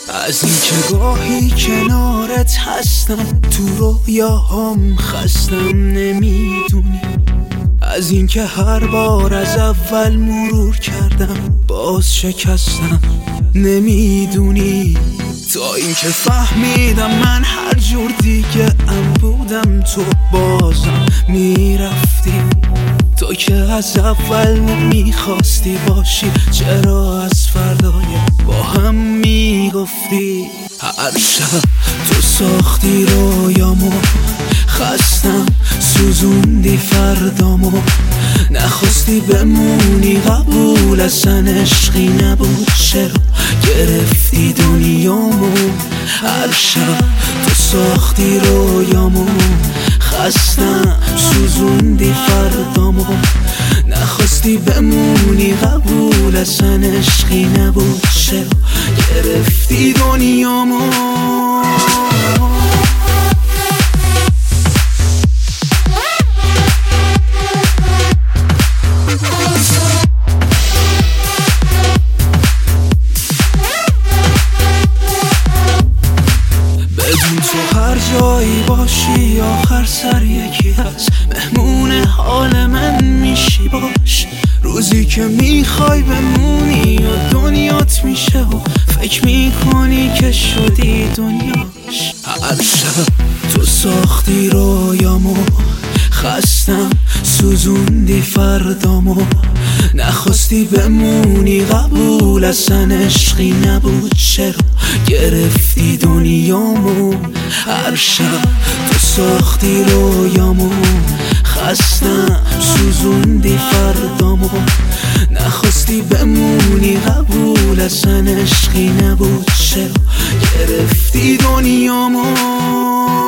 از این که گاهی کنارت هستم تو رویاهام خستم نمیدونی، از این که هر بار از اول مرور کردم باز شکستم نمیدونی، تا این که فهمیدم من هر جور دیگه ام بودم تو بازم میرفتی، تو که از اول نمیخواستی باشی چرا از فردای با هم میگفتی. هر شب تو ساختی رویامو، خستم سوزوندی فردامو، نخواستی بمونی قبول اصلا عشقی نبود چرا گرفتی دنیامو. هر شب تو ساختی رویامو، خستم سوزوندی فردامو، نخواستی بمونی قبول اصلا عشقی نبود چرا گرفتی دنیامو. تو هر جایی باشی آخر سر یکی هست، مهمون حال من میشی باش، روزی که میخوای بمونی و دنیات میشه و فکر میکنی که شدی دنیاش. هر شب تو ساختی رویامو، خستم سوزوندی فردامو، نخواستی بمونی قبول اصلا عشقی نبود چرا گرفتی دنیامو. هر شب تو ساختی رویامو، خستم سوزوندی فردامو، نخواستی بمونی قبول اصلا عشقی نبود چرا گرفتی دنیامو.